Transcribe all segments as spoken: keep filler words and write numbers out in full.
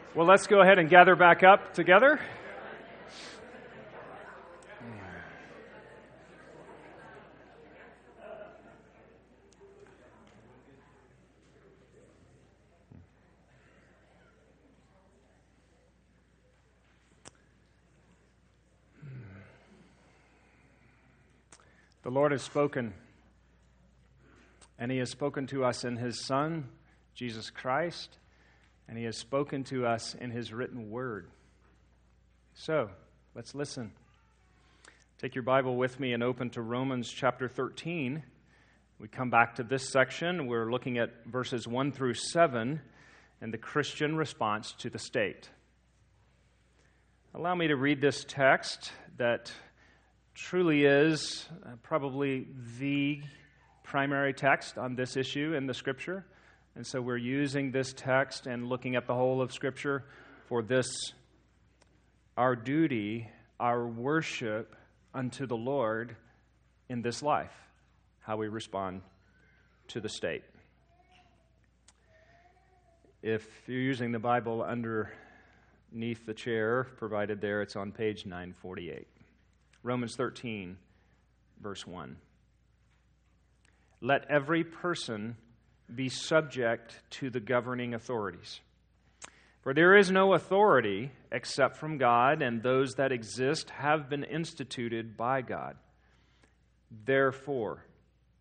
Well, let's go ahead and gather back up together. The Lord has spoken, and He has spoken to us in His Son, Jesus Christ, and He has spoken to us in His written word. So, let's listen. Take your Bible with me and open to Romans chapter thirteen. We come back to this section. We're looking at verses one through seven and the Christian response to the state. Allow me to read this text that truly is uh, probably the primary text on this issue in the Scripture. And so we're using this text and looking at the whole of Scripture for this, our duty, our worship unto the Lord in this life, how we respond to the state. If you're using the Bible underneath the chair provided there, it's on page nine forty-eight. Romans thirteen, verse one. Let every person be subject to the governing authorities. For there is no authority except from God, and those that exist have been instituted by God. Therefore,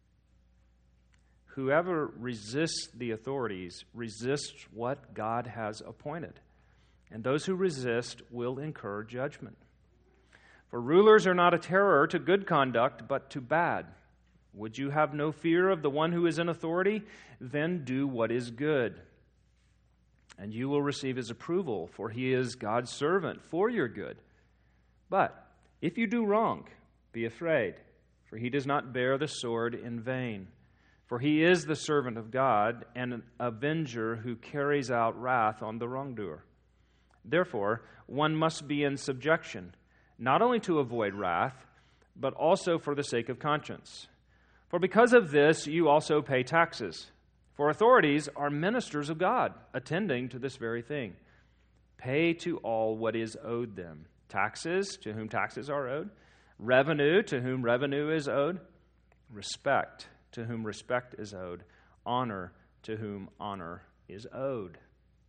whoever resists the authorities resists what God has appointed, and those who resist will incur judgment. For rulers are not a terror to good conduct, but to bad. Would you have no fear of the one who is in authority? Then do what is good, and you will receive his approval, for he is God's servant for your good. But if you do wrong, be afraid, for he does not bear the sword in vain. For he is the servant of God, and an avenger who carries out wrath on the wrongdoer. Therefore, one must be in subjection, not only to avoid wrath, but also for the sake of conscience. For because of this, you also pay taxes. For authorities are ministers of God, attending to this very thing. Pay to all what is owed them. Taxes, to whom taxes are owed. Revenue, to whom revenue is owed. Respect, to whom respect is owed. Honor, to whom honor is owed.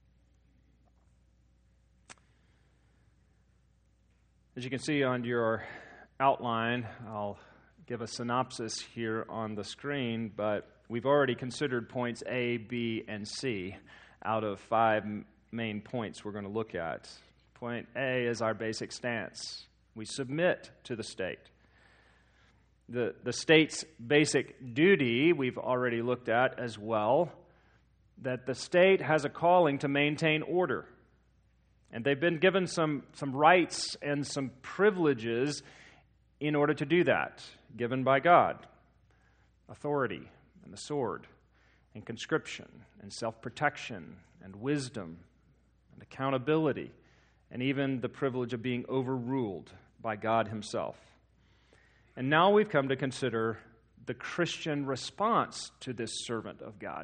As you can see on your outline, I'll give a synopsis here on the screen, but we've already considered points A, B, and C out of five main points we're going to look at. Point A is our basic stance. We submit to the state. The, the state's basic duty we've already looked at as well, that the state has a calling to maintain order. And they've been given some, some rights and some privileges in order to do that, given by God. Authority and the sword and conscription and self-protection and wisdom and accountability and even the privilege of being overruled by God Himself. And now we've come to consider the Christian response to this servant of God.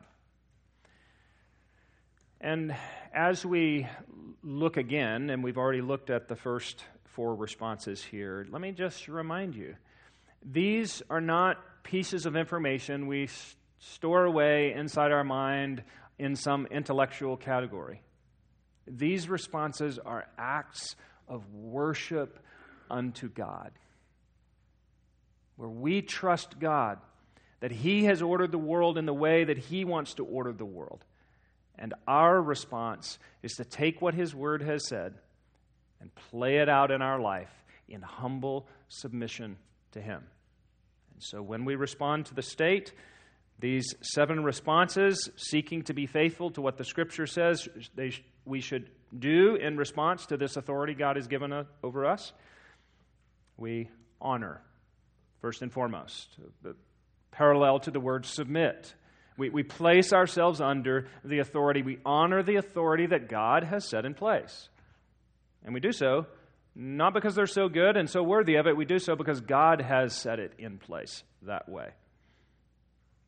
And as we look again, and we've already looked at the first four responses here, let me just remind you, these are not pieces of information we store away inside our mind in some intellectual category. These responses are acts of worship unto God, where we trust God that He has ordered the world in the way that He wants to order the world. And our response is to take what His Word has said and play it out in our life in humble submission to Him. And so when we respond to the state, these seven responses, seeking to be faithful to what the Scripture says they, we should do in response to this authority God has given us, over us, we honor, first and foremost, the parallel to the word submit. We, we place ourselves under the authority. We honor the authority that God has set in place. And we do so not because they're so good and so worthy of it. We do so because God has set it in place that way.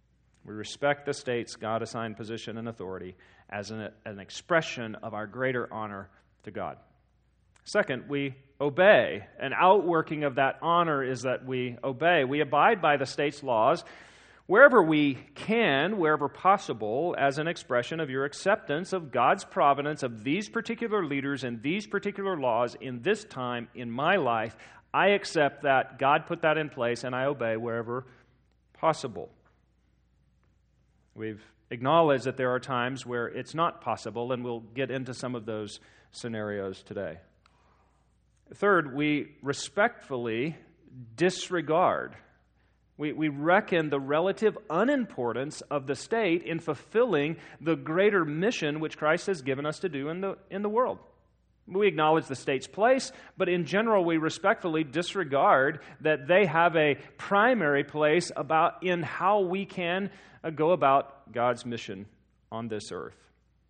We respect the state's God-assigned position and authority as an, an expression of our greater honor to God. Second, we obey. An outworking of that honor is that we obey. We abide by the state's laws wherever we can, wherever possible, as an expression of your acceptance of God's providence of these particular leaders and these particular laws in this time in my life. I accept that God put that in place, and I obey wherever possible. We've acknowledged that there are times where it's not possible, and we'll get into some of those scenarios today. Third, we respectfully disregard. We, we reckon the relative unimportance of the state in fulfilling the greater mission which Christ has given us to do in the, in the world. We acknowledge the state's place, but in general we respectfully disregard that they have a primary place about in how we can uh, go about God's mission on this earth.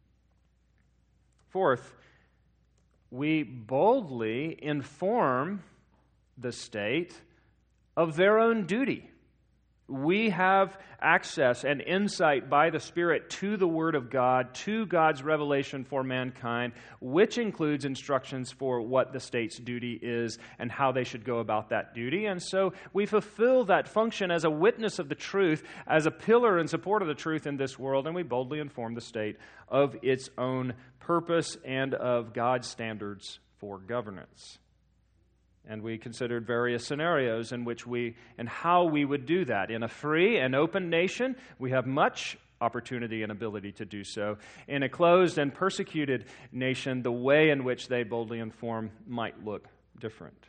Fourth, we boldly inform the state of their own duty. We have access and insight by the Spirit to the Word of God, to God's revelation for mankind, which includes instructions for what the state's duty is and how they should go about that duty. And so we fulfill that function as a witness of the truth, as a pillar in support of the truth in this world, and we boldly inform the state of its own purpose and of God's standards for governance. And we considered various scenarios in which we and how we would do that. In a free and open nation, we have much opportunity and ability to do so. In a closed and persecuted nation, the way in which they boldly inform might look different.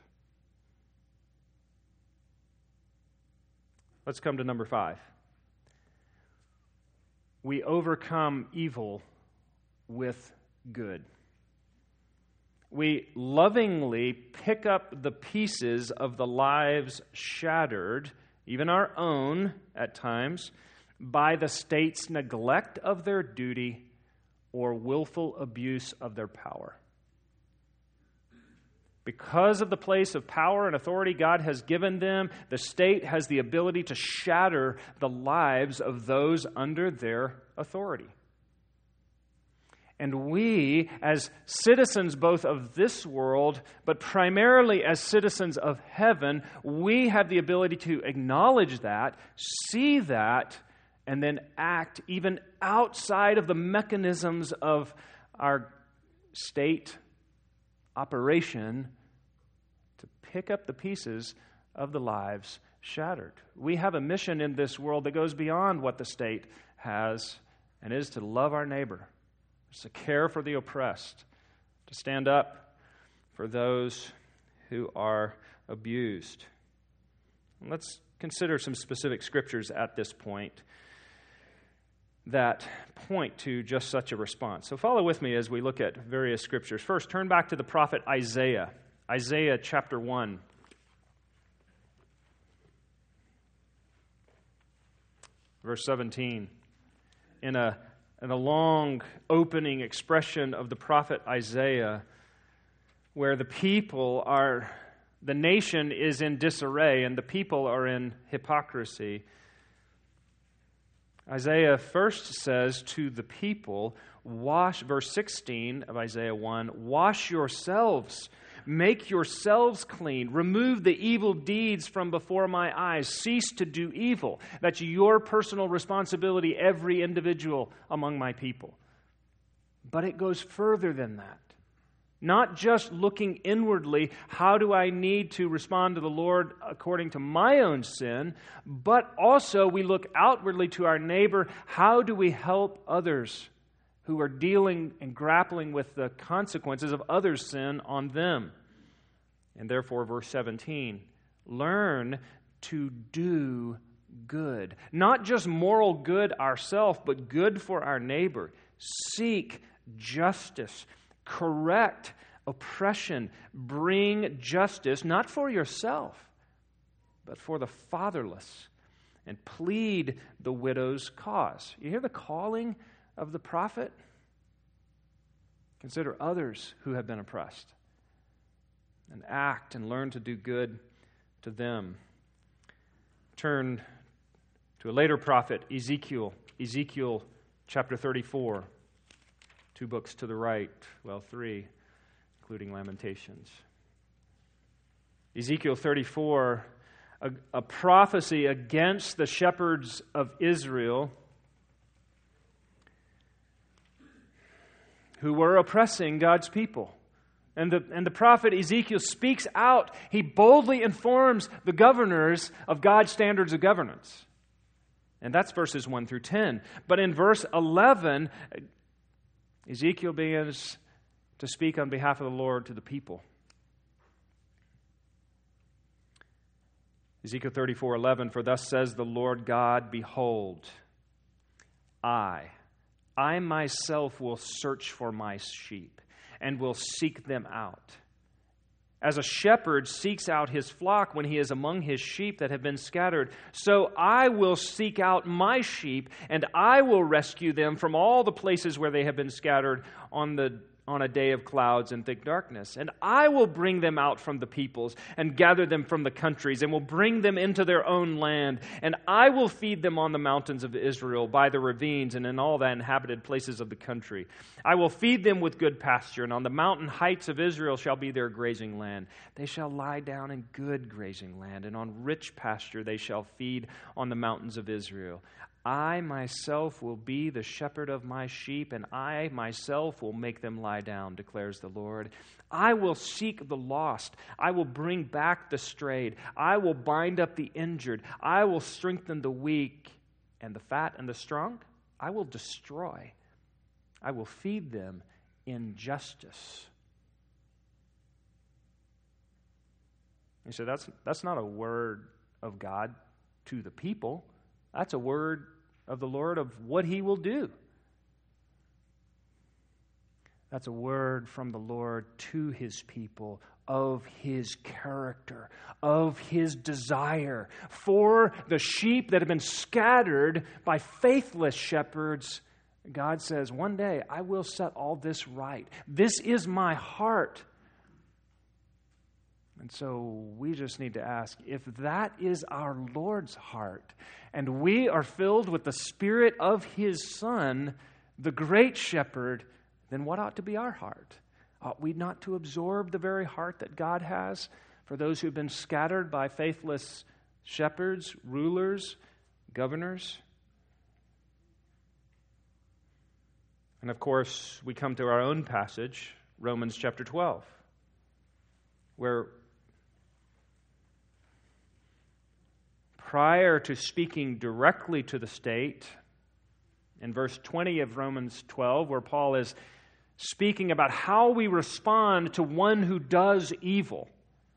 Let's come to number five. We overcome evil with good. We lovingly pick up the pieces of the lives shattered, even our own at times, by the state's neglect of their duty or willful abuse of their power. Because of the place of power and authority God has given them, the state has the ability to shatter the lives of those under their authority. And we, as citizens both of this world, but primarily as citizens of heaven, we have the ability to acknowledge that, see that, and then act even outside of the mechanisms of our state operation to pick up the pieces of the lives shattered. We have a mission in this world that goes beyond what the state has, and is to love our neighbor. It's to care for the oppressed, to stand up for those who are abused. And let's consider some specific scriptures at this point that point to just such a response. So follow with me as we look at various scriptures. First, turn back to the prophet Isaiah, Isaiah chapter one. Verse seventeen. In a And a long opening expression of the prophet Isaiah, where the people are, the nation is in disarray and the people are in hypocrisy. Isaiah first says to the people, wash, verse sixteen of Isaiah one, wash yourselves, make yourselves clean, remove the evil deeds from before my eyes, cease to do evil. That's your personal responsibility, every individual among my people. But it goes further than that. Not just looking inwardly, how do I need to respond to the Lord according to my own sin, but also we look outwardly to our neighbor, how do we help others who are dealing and grappling with the consequences of others' sin on them. And therefore, verse seventeen, learn to do good. Not just moral good ourselves, but good for our neighbor. Seek justice. Correct oppression. Bring justice, not for yourself, but for the fatherless. And plead the widow's cause. You hear the calling of the prophet? Consider others who have been oppressed. And act and learn to do good to them. Turn to a later prophet, Ezekiel, Ezekiel chapter thirty-four, two books to the right, well, three, including Lamentations. Ezekiel thirty-four, a, a prophecy against the shepherds of Israel who were oppressing God's people. And the, and the prophet Ezekiel speaks out. He boldly informs the governors of God's standards of governance. And that's verses one through ten. But in verse eleven, Ezekiel begins to speak on behalf of the Lord to the people. Ezekiel thirty-four eleven, for thus says the Lord God, behold, I, I myself will search for my sheep and will seek them out. As a shepherd seeks out his flock when he is among his sheep that have been scattered, so I will seek out my sheep, and I will rescue them from all the places where they have been scattered on the on a day of clouds and thick darkness. And I will bring them out from the peoples and gather them from the countries and will bring them into their own land. And I will feed them on the mountains of Israel, by the ravines and in all the inhabited places of the country. I will feed them with good pasture, and on the mountain heights of Israel shall be their grazing land. They shall lie down in good grazing land, and on rich pasture they shall feed on the mountains of Israel. I myself will be the shepherd of my sheep, and I myself will make them lie down, declares the Lord. I will seek the lost. I will bring back the strayed. I will bind up the injured. I will strengthen the weak, and the fat and the strong I will destroy. I will feed them in justice. You say, that's, that's not a word of God to the people. That's a word of the Lord of what He will do. That's a word from the Lord to His people of His character, of His desire for the sheep that have been scattered by faithless shepherds. God says, one day I will set all this right. This is my heart. And so we just need to ask, if that is our Lord's heart, and we are filled with the Spirit of His Son, the great shepherd, then what ought to be our heart? Ought we not to absorb the very heart that God has for those who've been scattered by faithless shepherds, rulers, governors? And of course, we come to our own passage, Romans chapter twelve, where prior to speaking directly to the state, in verse twenty of Romans twelve, where Paul is speaking about how we respond to one who does evil.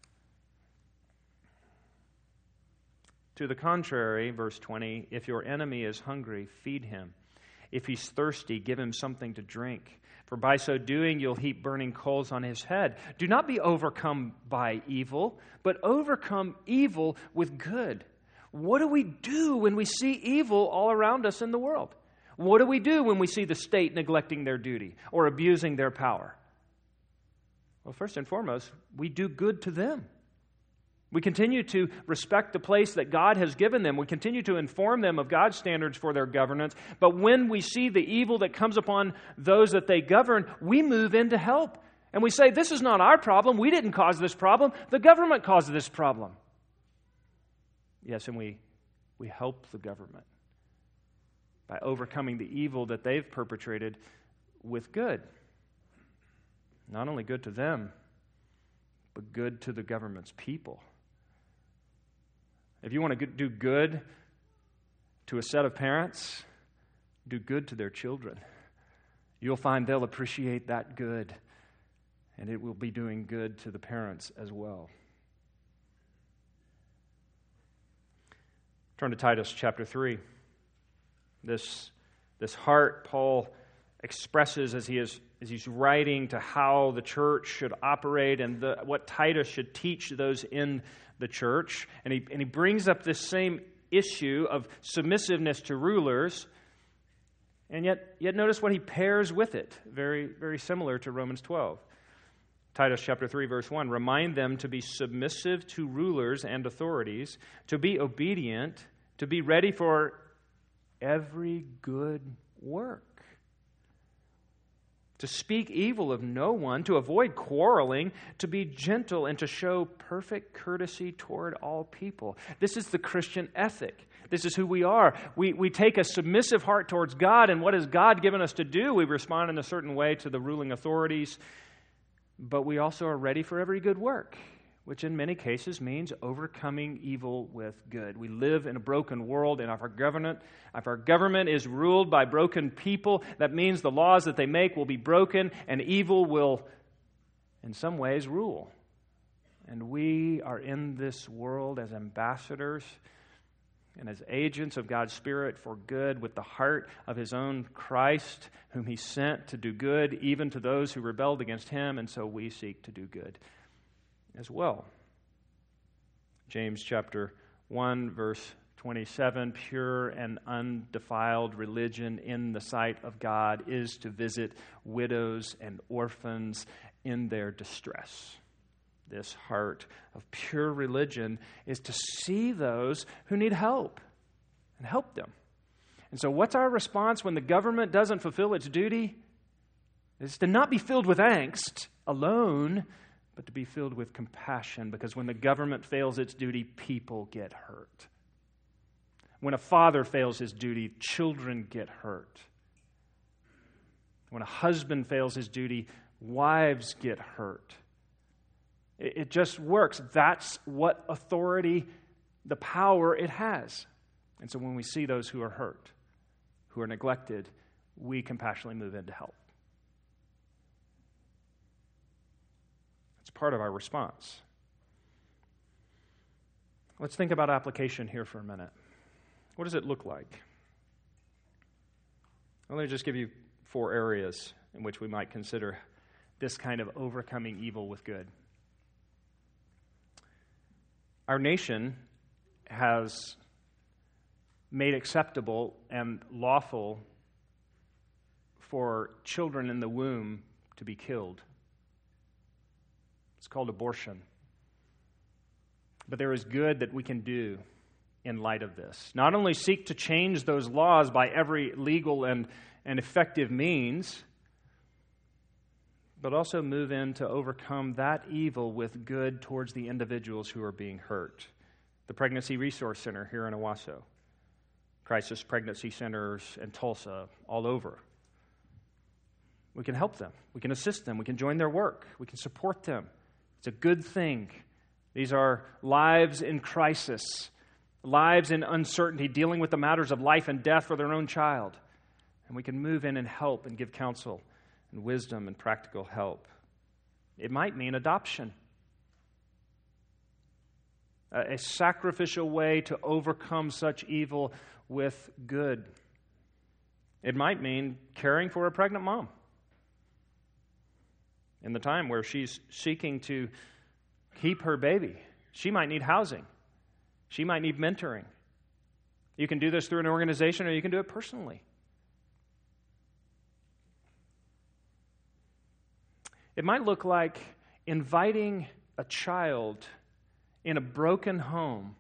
To the contrary, verse twenty, if your enemy is hungry, feed him. If he's thirsty, give him something to drink. For by so doing, you'll heap burning coals on his head. Do not be overcome by evil, but overcome evil with good. What do we do when we see evil all around us in the world? What do we do when we see the state neglecting their duty or abusing their power? Well, first and foremost, we do good to them. We continue to respect the place that God has given them. We continue to inform them of God's standards for their governance. But when we see the evil that comes upon those that they govern, we move in to help. And we say, this is not our problem. We didn't cause this problem. The government caused this problem. Yes, and we, we help the government by overcoming the evil that they've perpetrated with good. Not only good to them, but good to the government's people. If you want to do good to a set of parents, do good to their children. You'll find they'll appreciate that good, and it will be doing good to the parents as well. Turn to Titus chapter three. This, this heart Paul expresses as he is as he's writing to how the church should operate and the, what Titus should teach those in the church. And he, and he brings up this same issue of submissiveness to rulers. And yet, yet notice what he pairs with it. Very, very similar to Romans twelve. Titus chapter three, verse one. Remind them to be submissive to rulers and authorities, to be obedient, to be ready for every good work, to speak evil of no one, to avoid quarreling, to be gentle, and to show perfect courtesy toward all people. This is the Christian ethic. This is who we are. We, we take a submissive heart towards God, and what has God given us to do? We respond in a certain way to the ruling authorities, but we also are ready for every good work, which in many cases means overcoming evil with good. We live in a broken world, and if our government, if our government is ruled by broken people, that means the laws that they make will be broken, and evil will, in some ways, rule. And we are in this world as ambassadors and as agents of God's Spirit for good, with the heart of His own Christ, whom He sent to do good, even to those who rebelled against Him, and so we seek to do good as well. James chapter one, verse twenty-seven, pure and undefiled religion in the sight of God is to visit widows and orphans in their distress. This heart of pure religion is to see those who need help and help them. And so what's our response when the government doesn't fulfill its duty? It's to not be filled with angst alone, but to be filled with compassion, because when the government fails its duty, people get hurt. When a father fails his duty, children get hurt. When a husband fails his duty, wives get hurt. It, it just works. That's what authority, the power it has. And so when we see those who are hurt, who are neglected, we compassionately move in to help. It's part of our response. Let's think about application here for a minute. What does it look like? Well, let me just give you four areas in which we might consider this kind of overcoming evil with good. Our nation has made acceptable and lawful for children in the womb to be killed. It's called abortion. But there is good that we can do in light of this. Not only seek to change those laws by every legal and, and effective means, but also move in to overcome that evil with good towards the individuals who are being hurt. The Pregnancy Resource Center here in Owasso, crisis pregnancy centers in Tulsa, all over. We can help them. We can assist them. We can join their work. We can support them. It's a good thing. These are lives in crisis, lives in uncertainty, dealing with the matters of life and death for their own child. And we can move in and help and give counsel and wisdom and practical help. It might mean adoption, a, a sacrificial way to overcome such evil with good. It might mean caring for a pregnant mom in the time where she's seeking to keep her baby. She might need housing. She might need mentoring. You can do this through an organization, or you can do it personally. It might look like inviting a child in a broken home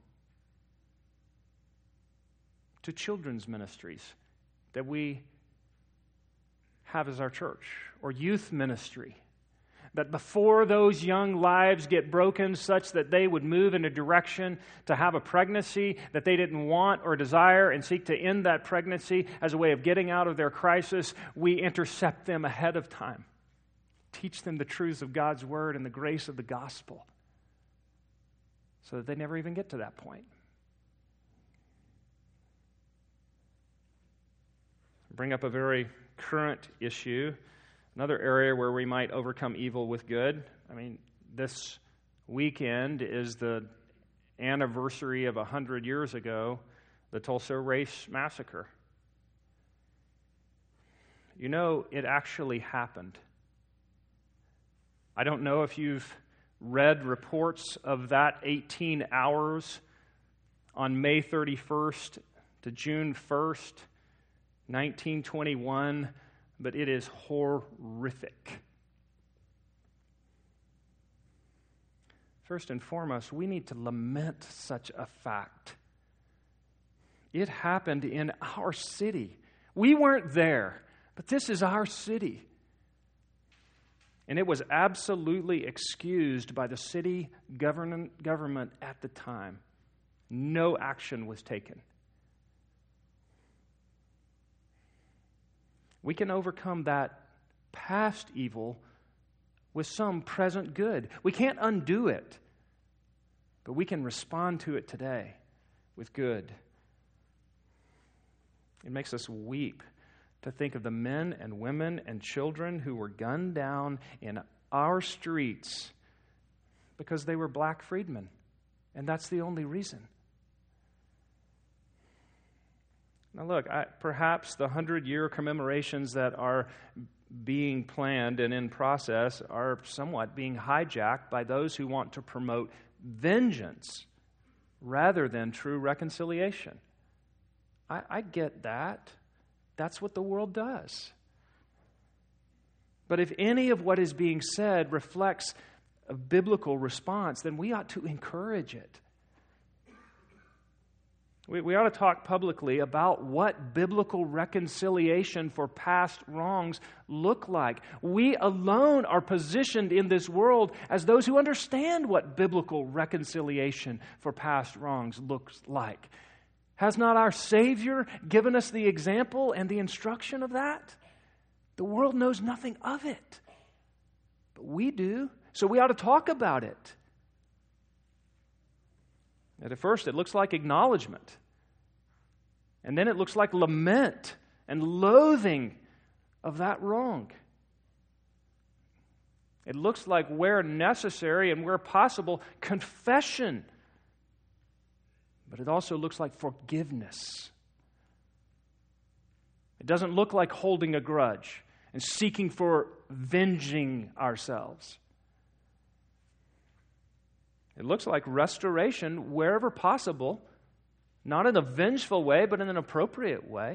to children's ministries that we have as our church, or youth ministry. That before those young lives get broken such that they would move in a direction to have a pregnancy that they didn't want or desire and seek to end that pregnancy as a way of getting out of their crisis, we intercept them ahead of time. Teach them the truths of God's Word and the grace of the gospel so that they never even get to that point. Bring up a very current issue. Another area where we might overcome evil with good. I mean, this weekend is the anniversary of one hundred years ago, the Tulsa Race Massacre. You know, it actually happened. I don't know if you've read reports of that eighteen hours on May thirty-first to June first, nineteen twenty-one, but it is horrific. First and foremost, we need to lament such a fact. It happened in our city. We weren't there, but this is our city. And it was absolutely excused by the city government, government at the time. No action was taken. We can overcome that past evil with some present good. We can't undo it, but we can respond to it today with good. It makes us weep to think of the men and women and children who were gunned down in our streets because they were black freedmen, and that's the only reason. Now look, I, perhaps the hundred-year commemorations that are being planned and in process are somewhat being hijacked by those who want to promote vengeance rather than true reconciliation. I, I get that. That's what the world does. But if any of what is being said reflects a biblical response, then we ought to encourage it. We, we ought to talk publicly about what biblical reconciliation for past wrongs look like. We alone are positioned in this world as those who understand what biblical reconciliation for past wrongs looks like. Has not our Savior given us the example and the instruction of that? The world knows nothing of it, but we do, so we ought to talk about it. And at first, it looks like acknowledgement. And then it looks like lament and loathing of that wrong. It looks like, where necessary and where possible, confession. But it also looks like forgiveness. It doesn't look like holding a grudge and seeking for avenging ourselves. It looks like restoration wherever possible, not in a vengeful way, but in an appropriate way.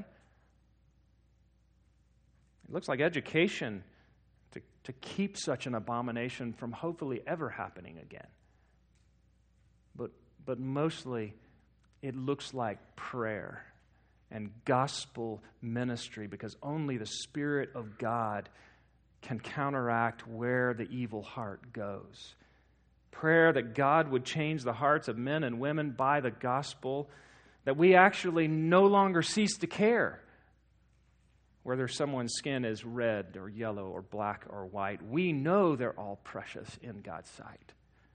It looks like education to, to keep such an abomination from hopefully ever happening again. But, but mostly, it looks like prayer and gospel ministry, because only the Spirit of God can counteract where the evil heart goes. Prayer that God would change the hearts of men and women by the gospel, that we actually no longer cease to care whether someone's skin is red or yellow or black or white. We know they're all precious in God's sight.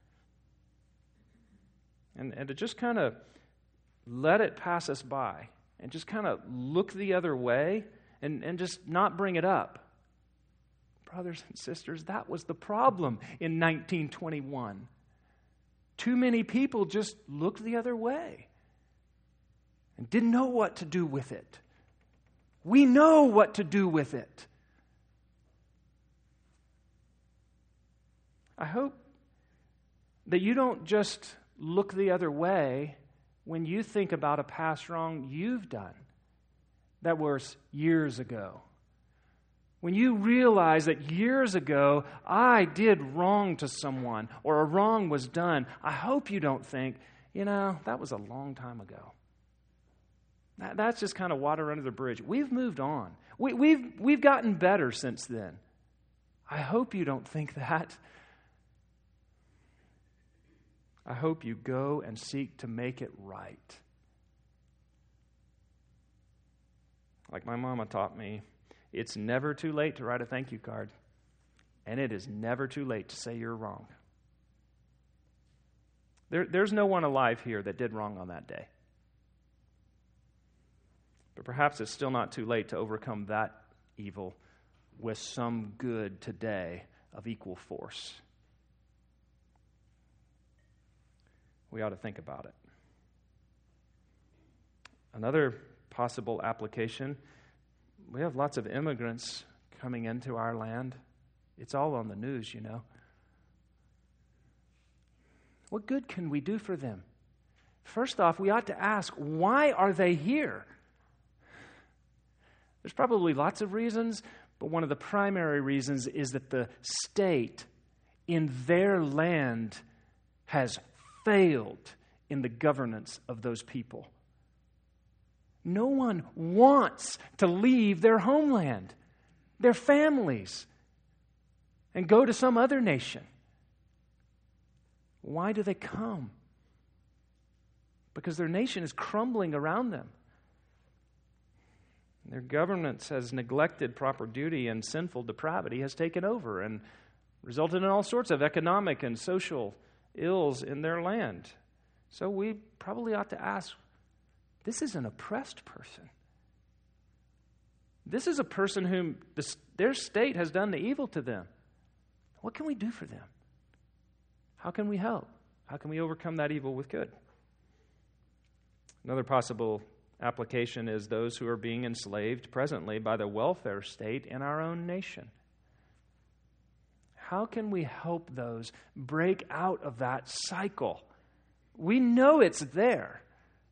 And, and to just kind of let it pass us by and just kind of look the other way and, and just not bring it up. Brothers and sisters, that was the problem in nineteen twenty-one. Too many people just looked the other way and didn't know what to do with it. We know what to do with it. I hope that you don't just look the other way when you think about a past wrong you've done that was years ago. When you realize that years ago I did wrong to someone or a wrong was done, I hope you don't think, you know, that was a long time ago. That, that's just kind of water under the bridge. We've moved on. We, we've, we've gotten better since then. I hope you don't think that. I hope you go and seek to make it right. Like my mama taught me, it's never too late to write a thank you card, and it is never too late to say you're wrong. There, there's no one alive here that did wrong on that day. But perhaps it's still not too late to overcome that evil with some good today of equal force. We ought to think about it. Another possible application, we have lots of immigrants coming into our land. It's all on the news, you know. What good can we do for them? First off, we ought to ask, why are they here? There's probably lots of reasons, but one of the primary reasons is that the state in their land has failed in the governance of those people. No one wants to leave their homeland, their families, and go to some other nation. Why do they come? Because their nation is crumbling around them. Their government has neglected proper duty, and sinful depravity has taken over and resulted in all sorts of economic and social ills in their land. So we probably ought to ask, this is an oppressed person. This is a person whom the, their state has done the evil to them. What can we do for them? How can we help? How can we overcome that evil with good? Another possible application is those who are being enslaved presently by the welfare state in our own nation. How can we help those break out of that cycle? We know it's there.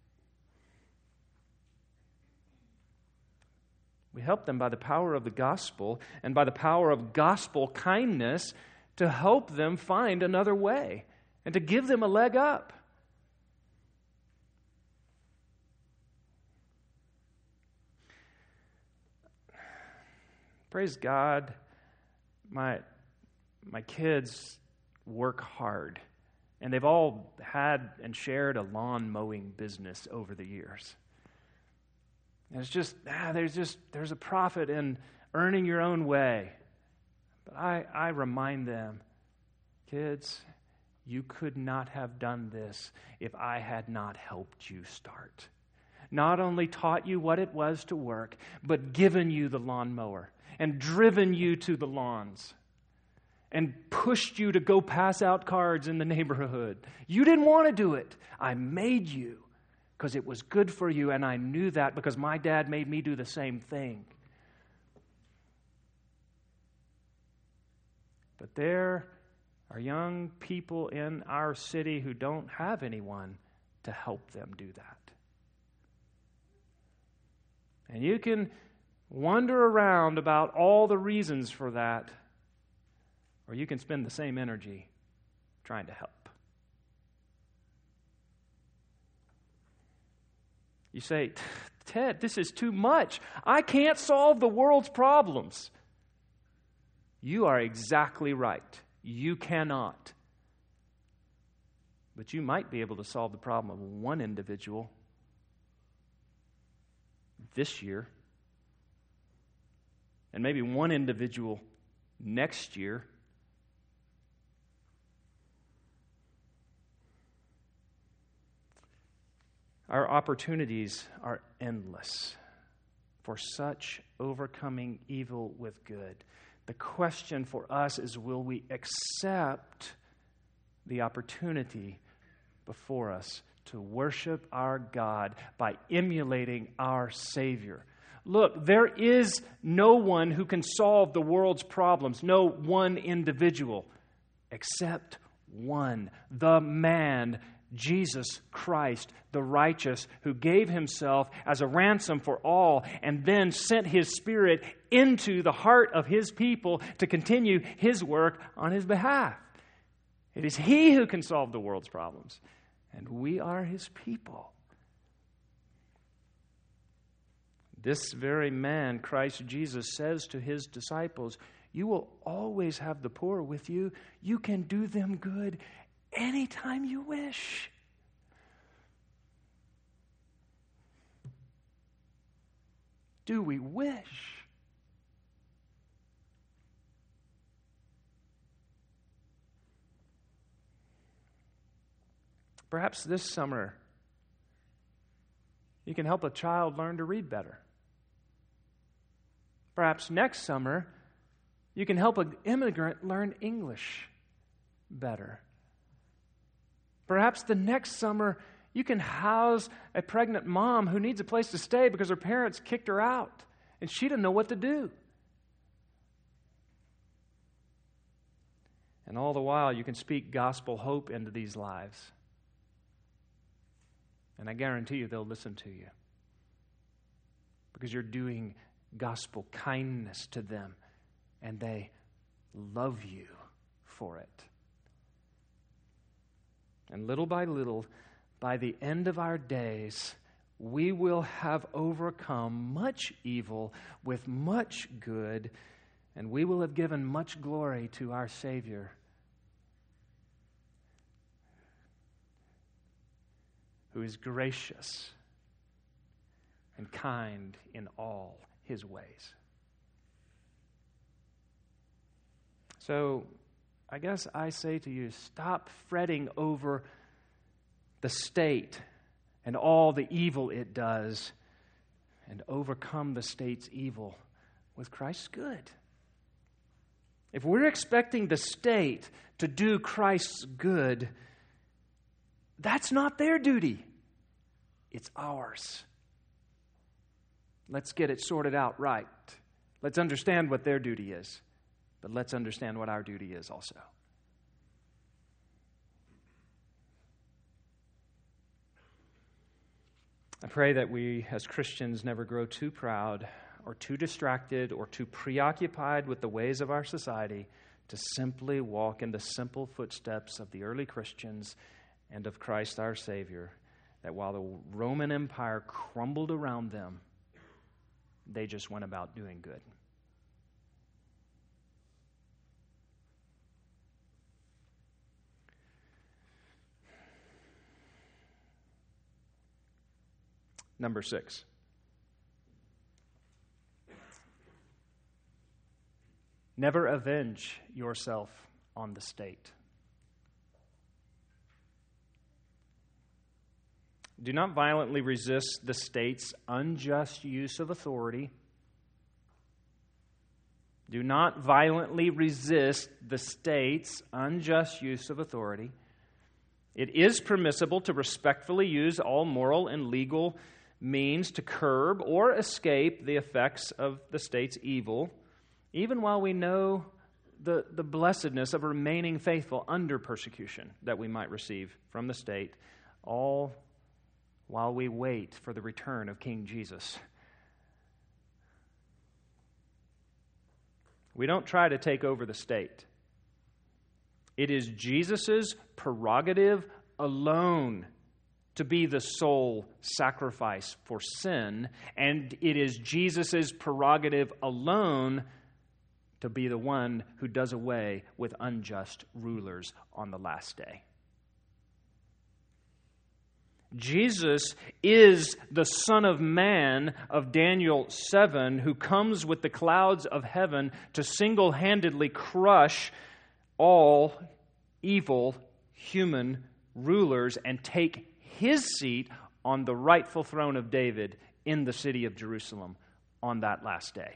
We help them by the power of the gospel and by the power of gospel kindness to help them find another way and to give them a leg up. Praise God, my, my kids work hard, and they've all had and shared a lawn mowing business over the years. And it's just, ah, there's just, there's a profit in earning your own way. But I, I remind them, kids, you could not have done this if I had not helped you start. Not only taught you what it was to work, but given you the lawnmower and driven you to the lawns and pushed you to go pass out cards in the neighborhood. You didn't want to do it. I made you because it was good for you, and I knew that because my dad made me do the same thing. But there are young people in our city who don't have anyone to help them do that. And you can wonder around about all the reasons for that, or you can spend the same energy trying to help. You say, Ted, this is too much. I can't solve the world's problems. You are exactly right. You cannot. But you might be able to solve the problem of one individual this year, and maybe one individual next year. Our opportunities are endless for such overcoming evil with good. The question for us is, will we accept the opportunity before us to worship our God by emulating our Savior? Look, there is no one who can solve the world's problems, no one individual, except one, the man, Jesus Christ, the righteous, who gave himself as a ransom for all and then sent his Spirit into the heart of his people to continue his work on his behalf. It is he who can solve the world's problems, and we are his people. This very man, Christ Jesus, says to his disciples, you will always have the poor with you. You can do them good anytime you wish. Do we wish? Perhaps this summer you can help a child learn to read better. Perhaps next summer you can help an immigrant learn English better. Perhaps the next summer you can house a pregnant mom who needs a place to stay because her parents kicked her out and she didn't know what to do. And all the while you can speak gospel hope into these lives. And I guarantee you they'll listen to you because you're doing gospel kindness to them and they love you for it. And little by little, by the end of our days, we will have overcome much evil with much good, and we will have given much glory to our Savior, who is gracious and kind in all his ways. So, I guess I say to you, stop fretting over the state and all the evil it does, and overcome the state's evil with Christ's good. If we're expecting the state to do Christ's good, that's not their duty. It's ours. Let's get it sorted out right. Let's understand what their duty is, but let's understand what our duty is also. I pray that we as Christians never grow too proud or too distracted or too preoccupied with the ways of our society to simply walk in the simple footsteps of the early Christians and of Christ our Savior, that while the Roman Empire crumbled around them, they just went about doing good. Number six. Never avenge yourself on the state. Do not violently resist the state's unjust use of authority. Do not violently resist the state's unjust use of authority. It is permissible to respectfully use all moral and legal means to curb or escape the effects of the state's evil, even while we know the, the blessedness of remaining faithful under persecution that we might receive from the state, all while we wait for the return of King Jesus. We don't try to take over the state. It is Jesus' prerogative alone to be the sole sacrifice for sin, and it is Jesus' prerogative alone to be the one who does away with unjust rulers on the last day. Jesus is the Son of Man of Daniel seven, who comes with the clouds of heaven to single-handedly crush all evil human rulers and take his seat on the rightful throne of David in the city of Jerusalem on that last day.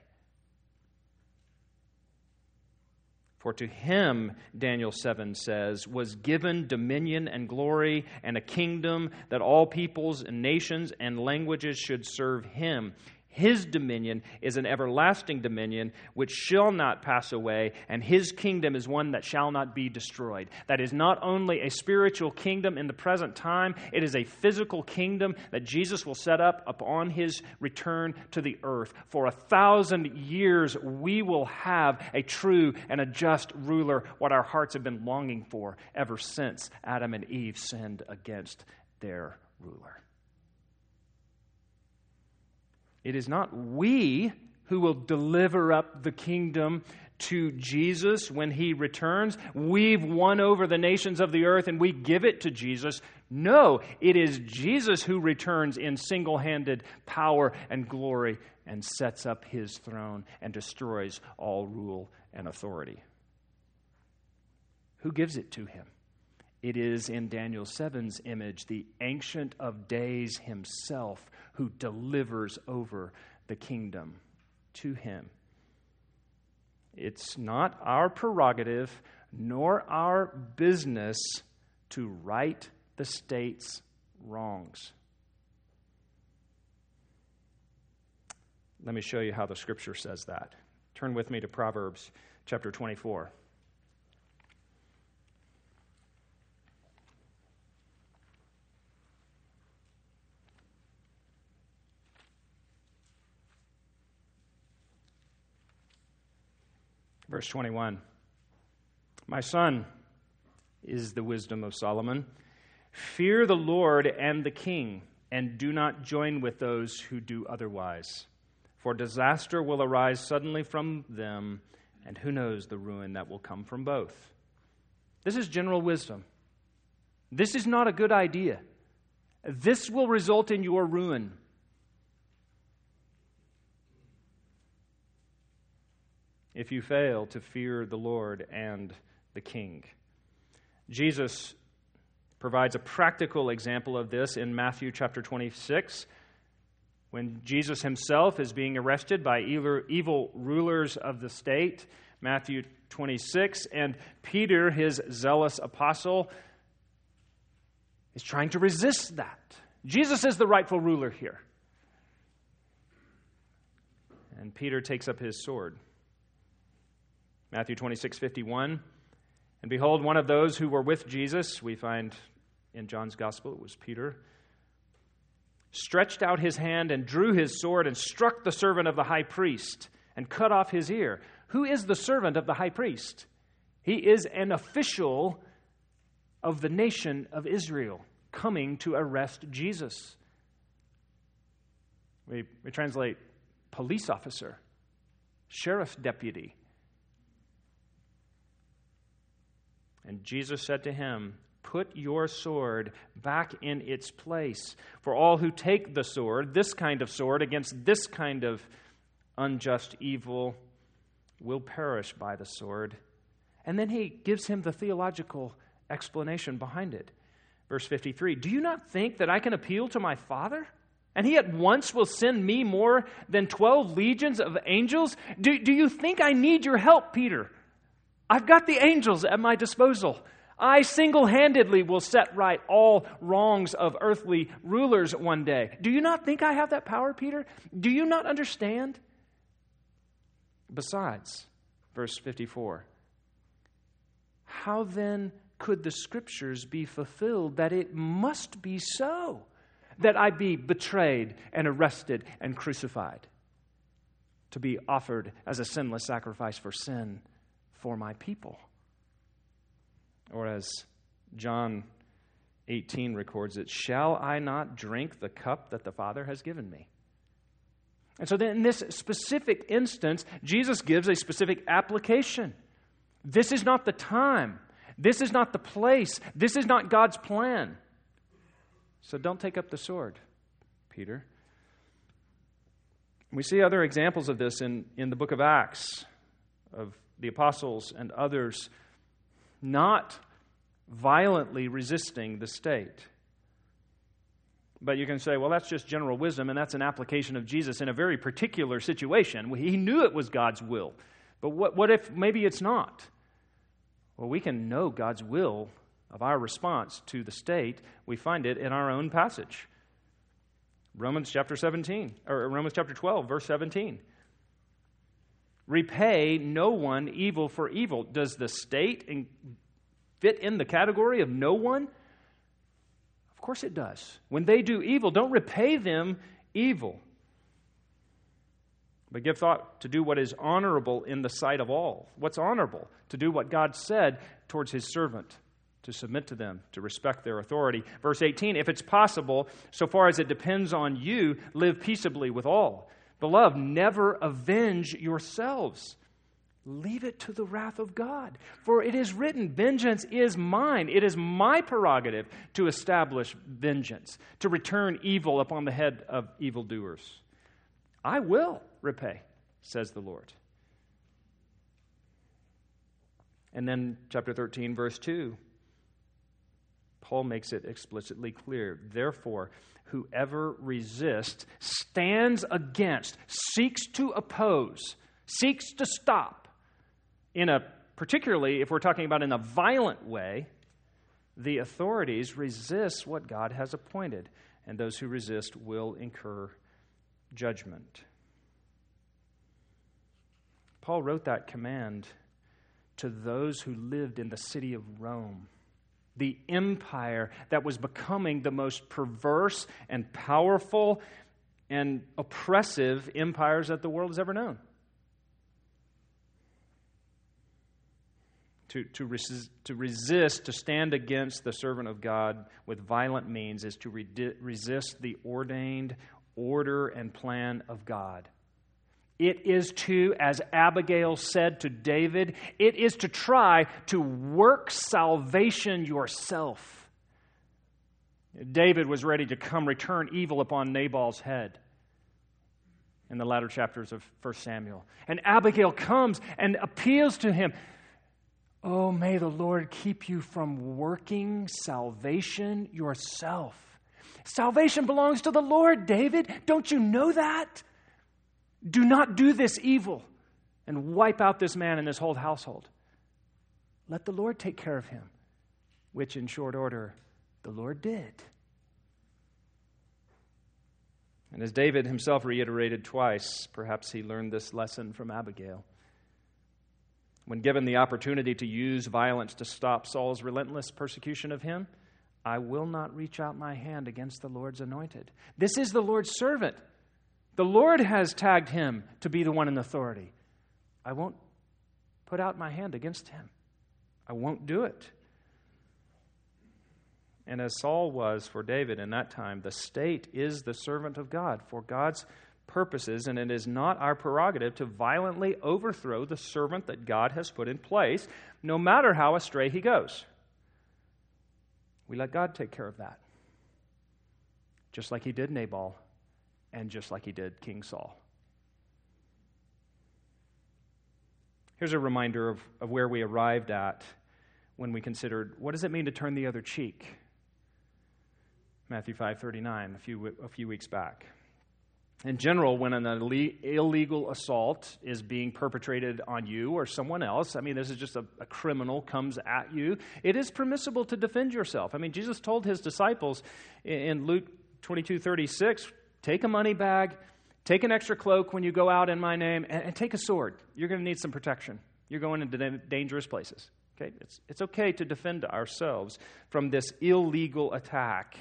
For to him, Daniel seven says, was given dominion and glory and a kingdom that all peoples and nations and languages should serve him. His dominion is an everlasting dominion which shall not pass away, and his kingdom is one that shall not be destroyed. That is not only a spiritual kingdom in the present time, it is a physical kingdom that Jesus will set up upon his return to the earth. For a thousand years we will have a true and a just ruler, what our hearts have been longing for ever since Adam and Eve sinned against their ruler. It is not we who will deliver up the kingdom to Jesus when he returns. We've won over the nations of the earth and we give it to Jesus. No, it is Jesus who returns in single-handed power and glory and sets up his throne and destroys all rule and authority. Who gives it to him? It is, in Daniel seven's image, the Ancient of Days himself who delivers over the kingdom to him. It's not our prerogative nor our business to right the state's wrongs. Let me show you how the Scripture says that. Turn with me to Proverbs chapter twenty-four. Verse twenty-one, my son, is the wisdom of Solomon. Fear the Lord and the king, and do not join with those who do otherwise. For disaster will arise suddenly from them, and who knows the ruin that will come from both. This is general wisdom. This is not a good idea. This will result in your ruin. If you fail to fear the Lord and the King. Jesus provides a practical example of this in Matthew chapter twenty-six, when Jesus himself is being arrested by evil rulers of the state. Matthew twenty-six, and Peter, his zealous apostle, is trying to resist that. Jesus is the rightful ruler here. And Peter takes up his sword. Matthew twenty-six fifty-one, and behold, one of those who were with Jesus, we find in John's Gospel, it was Peter, stretched out his hand and drew his sword and struck the servant of the high priest and cut off his ear. Who is the servant of the high priest? He is an official of the nation of Israel coming to arrest Jesus. We, we translate police officer, sheriff's deputy. And Jesus said to him, "Put your sword back in its place. For all who take the sword, this kind of sword, against this kind of unjust evil, will perish by the sword." And then he gives him the theological explanation behind it. Verse fifty-three, "Do you not think that I can appeal to my Father, and he at once will send me more than twelve legions of angels? Do, do you think I need your help, Peter? I've got the angels at my disposal. I single-handedly will set right all wrongs of earthly rulers one day. Do you not think I have that power, Peter? Do you not understand? Besides," verse fifty-four, "how then could the Scriptures be fulfilled that it must be so, that I be betrayed and arrested and crucified, to be offered as a sinless sacrifice for sin for my people?" Or as John eighteen records it, "Shall I not drink the cup that the Father has given me?" And so then in this specific instance, Jesus gives a specific application. This is not the time. This is not the place. This is not God's plan. So don't take up the sword, Peter. We see other examples of this in, in the book of Acts, of the apostles and others not violently resisting the state. But you can say, well, that's just general wisdom, and that's an application of Jesus in a very particular situation. He knew it was God's will. But what, what if maybe it's not? Well, we can know God's will of our response to the state. We find it in our own passage. Romans chapter seventeen, or Romans chapter twelve, verse seventeen. "Repay no one evil for evil." Does the state in, fit in the category of no one? Of course it does. When they do evil, don't repay them evil, but give thought to do what is honorable in the sight of all. What's honorable? To do what God said towards his servant, to submit to them, to respect their authority. Verse eighteen, "If it's possible, so far as it depends on you, live peaceably with all. Beloved, never avenge yourselves. Leave it to the wrath of God. For it is written, vengeance is mine. It is my prerogative to establish vengeance, to return evil upon the head of evildoers. I will repay, says the Lord." And then chapter thirteen, verse two, Paul makes it explicitly clear. "Therefore, whoever resists, stands against, seeks to oppose, seeks to stop, in a, particularly if we're talking about in a violent way, the authorities resist what God has appointed, and those who resist will incur judgment." Paul wrote that command to those who lived in the city of Rome, the empire that was becoming the most perverse and powerful and oppressive empires that the world has ever known. To, to, resist, to resist, to stand against the servant of God with violent means is to re- resist the ordained order and plan of God. It is to, as Abigail said to David, it is to try to work salvation yourself. David was ready to come return evil upon Nabal's head in the latter chapters of First Samuel. And Abigail comes and appeals to him. Oh, may the Lord keep you from working salvation yourself. Salvation belongs to the Lord, David. Don't you know that? Do not do this evil and wipe out this man and this whole household. Let the Lord take care of him, which in short order the Lord did. And as David himself reiterated twice, perhaps he learned this lesson from Abigail. When given the opportunity to use violence to stop Saul's relentless persecution of him, I will not reach out my hand against the Lord's anointed. This is the Lord's servant. The Lord has tagged him to be the one in authority. I won't put out my hand against him. I won't do it. And as Saul was for David in that time, the state is the servant of God for God's purposes, and it is not our prerogative to violently overthrow the servant that God has put in place, no matter how astray he goes. We let God take care of that, just like he did Nabal and just like he did King Saul. Here's a reminder of, of where we arrived at when we considered, what does it mean to turn the other cheek? Matthew five thirty-nine, a few, a few weeks back. In general, when an illegal assault is being perpetrated on you or someone else, I mean, this is just a, a criminal comes at you, it is permissible to defend yourself. I mean, Jesus told his disciples in Luke twenty-two thirty-six, take a money bag, take an extra cloak when you go out in my name, and, and take a sword. You're going to need some protection. You're going into dangerous places. Okay, it's, it's okay to defend ourselves from this illegal attack.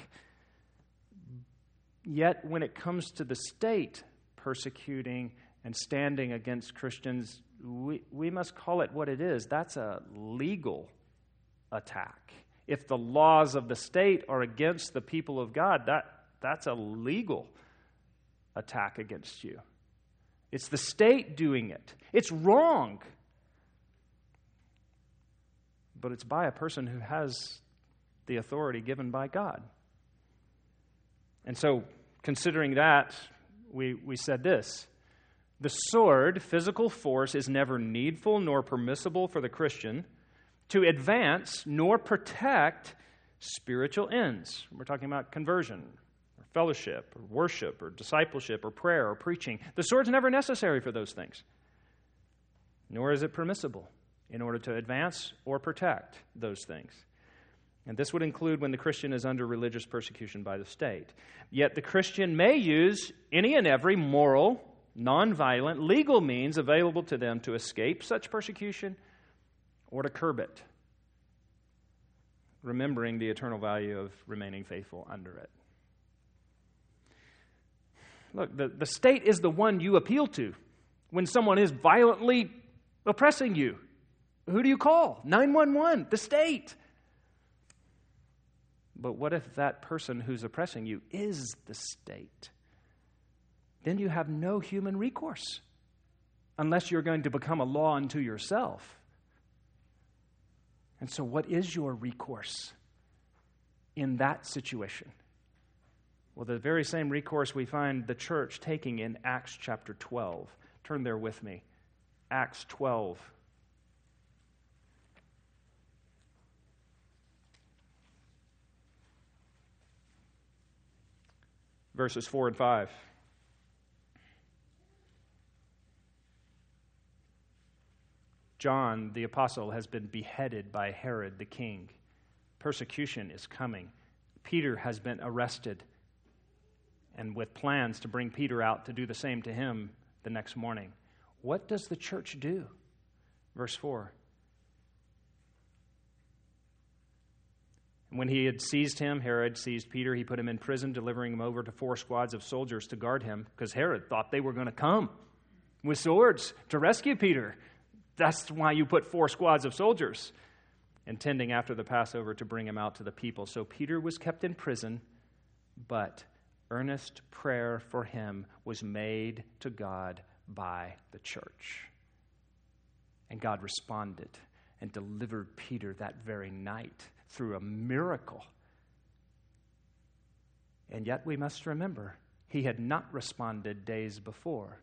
Yet, when it comes to the state persecuting and standing against Christians, we, we must call it what it is. That's a legal attack. If the laws of the state are against the people of God, that, that's a legal attack against you. It's the state doing it. It's wrong. But it's by a person who has the authority given by God. And so, considering that, we, we said this. The sword, physical force, is never needful nor permissible for the Christian to advance nor protect spiritual ends. We're talking about conversion, or fellowship, or worship, or discipleship, or prayer, or preaching. The sword's never necessary for those things. Nor is it permissible in order to advance or protect those things. And this would include when the Christian is under religious persecution by the state. Yet the Christian may use any and every moral, nonviolent, legal means available to them to escape such persecution or to curb it, remembering the eternal value of remaining faithful under it. Look, the, the state is the one you appeal to when someone is violently oppressing you. Who do you call? nine one one, the state. But what if that person who's oppressing you is the state? Then you have no human recourse unless you're going to become a law unto yourself. And so what is your recourse in that situation? Well, the very same recourse we find the church taking in Acts chapter twelve. Turn there with me. Acts twelve. Verses four and five. John, the apostle, has been beheaded by Herod the king. Persecution is coming. Peter has been arrested, and with plans to bring Peter out to do the same to him the next morning. What does the church do? Verse four. When he had seized him, Herod seized Peter. He put him in prison, delivering him over to four squads of soldiers to guard him, because Herod thought they were going to come with swords to rescue Peter. That's why you put four squads of soldiers, intending after the Passover to bring him out to the people. So Peter was kept in prison, but earnest prayer for him was made to God by the church. And God responded and delivered Peter that very night through a miracle. And yet we must remember, he had not responded days before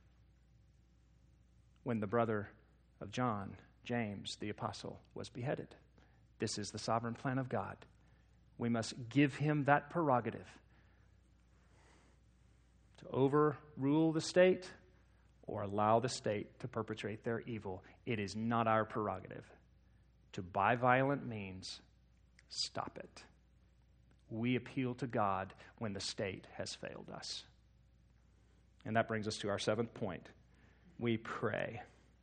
when the brother of John, James, the apostle, was beheaded. This is the sovereign plan of God. We must give him that prerogative to overrule the state or allow the state to perpetrate their evil. It is not our prerogative to, by violent means, stop it. We appeal to God when the state has failed us. And that brings us to our seventh point. We pray.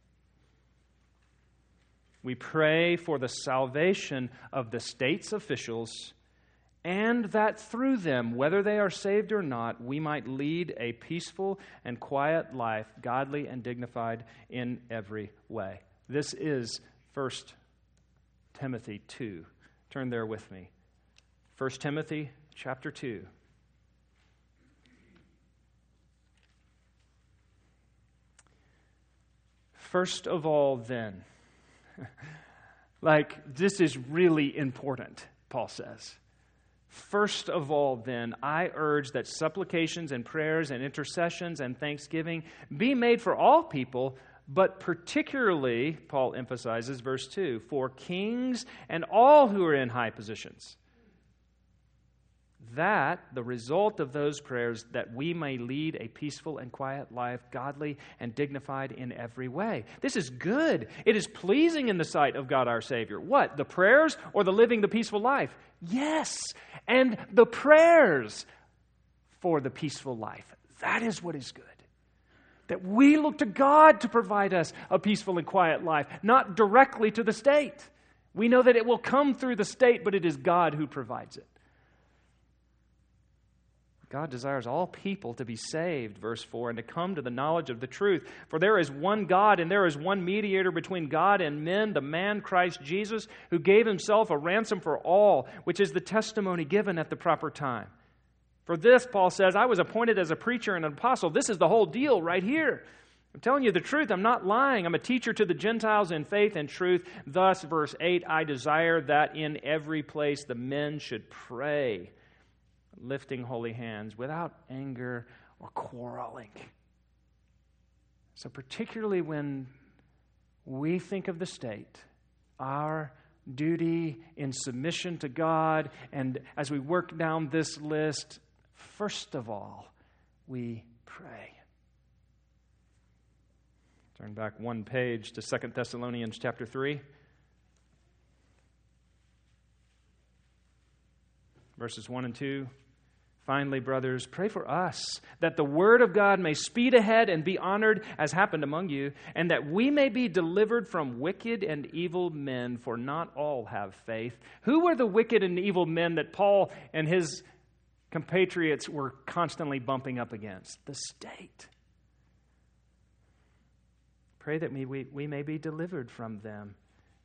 We pray for the salvation of the state's officials, and that through them, whether they are saved or not, we might lead a peaceful and quiet life, godly and dignified in every way. This is First Timothy two. Turn there with me. First Timothy chapter two. First of all, then, like, this is really important, Paul says. First of all, then, I urge that supplications and prayers and intercessions and thanksgiving be made for all people, but particularly, Paul emphasizes, verse two, for kings and all who are in high positions. That, the result of those prayers, that we may lead a peaceful and quiet life, godly and dignified in every way. This is good. It is pleasing in the sight of God our Savior. What? The prayers or the living the peaceful life? Yes. And the prayers for the peaceful life. That is what is good. That we look to God to provide us a peaceful and quiet life, not directly to the state. We know that it will come through the state, but it is God who provides it. God desires all people to be saved, verse four, and to come to the knowledge of the truth. For there is one God, and there is one mediator between God and men, the man Christ Jesus, who gave himself a ransom for all, which is the testimony given at the proper time. For this, Paul says, I was appointed as a preacher and an apostle. This is the whole deal right here. I'm telling you the truth. I'm not lying. I'm a teacher to the Gentiles in faith and truth. Thus, verse eight, I desire that in every place the men should pray, lifting holy hands without anger or quarreling. So particularly when we think of the state, our duty in submission to God, and as we work down this list, first of all, we pray. Turn back one page to Second Thessalonians chapter three. Verses one and two. Finally, brothers, pray for us, that the word of God may speed ahead and be honored as happened among you, and that we may be delivered from wicked and evil men, for not all have faith. Who were the wicked and evil men that Paul and his compatriots were constantly bumping up against? The state. Pray that we, we, we may be delivered from them.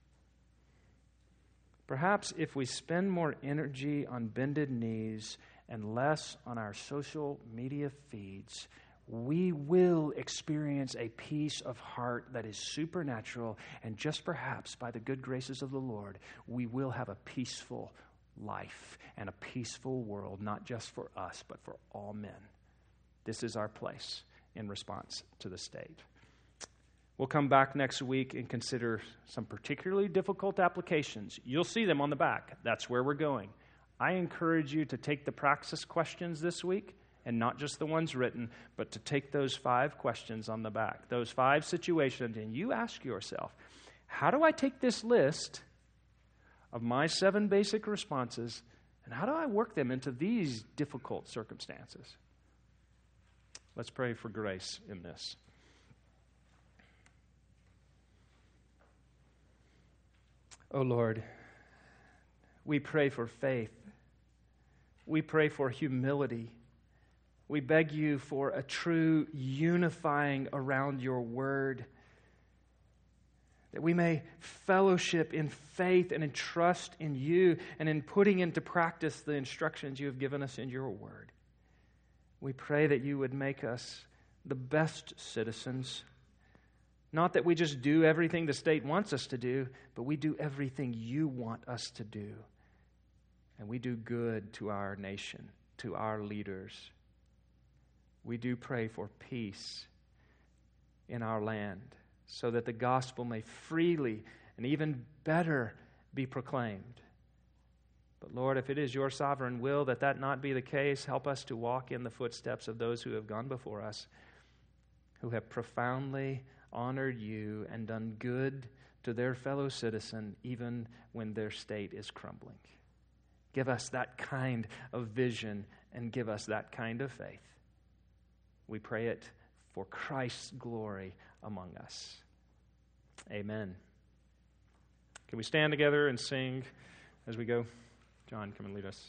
Perhaps if we spend more energy on bended knees and less on our social media feeds, we will experience a peace of heart that is supernatural, and just perhaps by the good graces of the Lord, we will have a peaceful life and a peaceful world, not just for us, but for all men. This is our place in response to the state. We'll come back next week and consider some particularly difficult applications. You'll see them on the back. That's where we're going. I encourage you to take the praxis questions this week, and not just the ones written, but to take those five questions on the back, those five situations, and you ask yourself, how do I take this list of my seven basic responses, and how do I work them into these difficult circumstances? Let's pray for grace in this. Oh Lord, we pray for faith. We pray for humility. We beg you for a true unifying around your word. that we may fellowship in faith and in trust in you and in putting into practice the instructions you have given us in your word. We pray that you would make us the best citizens. Not that we just do everything the state wants us to do, but we do everything you want us to do. And we do good to our nation, to our leaders. We do pray for peace in our land so that the gospel may freely and even better be proclaimed. But Lord, if it is your sovereign will that that not be the case, help us to walk in the footsteps of those who have gone before us, who have profoundly honored you and done good to their fellow citizen even when their state is crumbling. Give us that kind of vision and give us that kind of faith. We pray it for Christ's glory among us. Amen. Can we stand together and sing as we go? John, come and lead us.